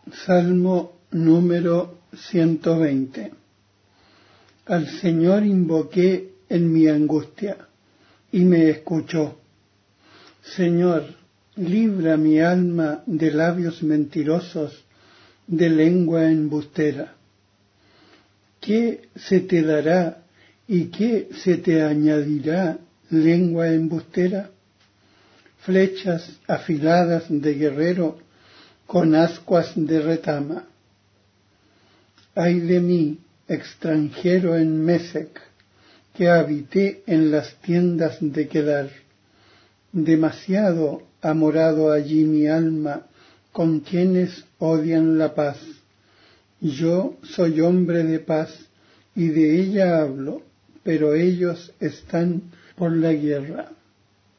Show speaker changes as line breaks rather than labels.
Salmo número 120. Al Señor invoqué en mi angustia, y me escuchó. Señor, libra mi alma de labios mentirosos, de lengua embustera. ¿Qué se te dará y qué se te añadirá, lengua embustera? Flechas afiladas de guerrero con ascuas de retama. Ay de mí, extranjero en Mesec, que habité en las tiendas de Kedar. Demasiado ha morado allí mi alma con quienes odian la paz. Yo soy hombre de paz y de ella hablo, pero ellos están por la guerra.